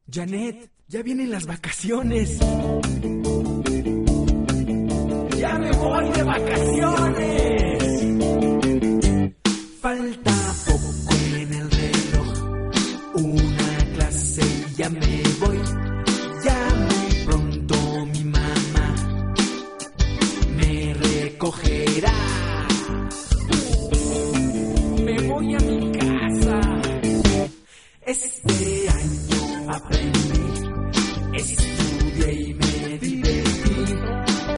Janet, ya vienen las vacaciones. ¡Ya me voy de vacaciones! Falta poco en el reloj, una clase y ya me voy. Ya muy pronto mi mamá me recogerá. Me voy a mi casa. Este año aprendí